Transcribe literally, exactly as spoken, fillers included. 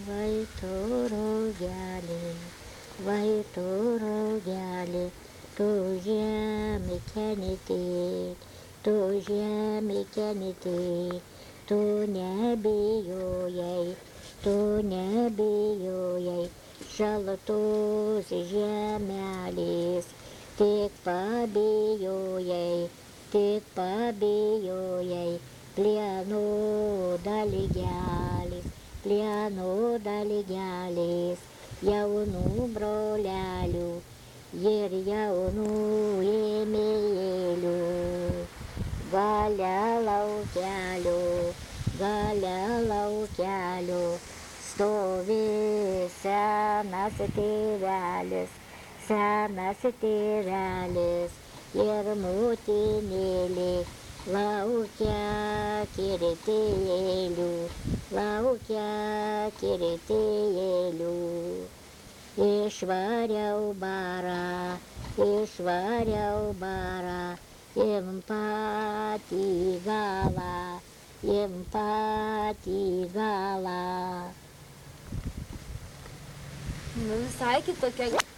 vai tu rugelį, vai tu rugelį, tu žemė kentėk, tu žemė kentėk, tu nebijojai, tu nebijojai, šaltos žemelės, tik pabijojai, tik pabijojai, plieno dalygelis, plieno dalygelis, jaunų brolelių ir jaunų ėmėjėlių. Gale laukelio, gale laukelio, stovi senas tėvelis, senas tėvelis ir motinėlė. Laukia kiritėlių, laukia kiritėlių. Išvariau barą, išvariau barą, im patį galą, im patį galą. Nu, visai kitokia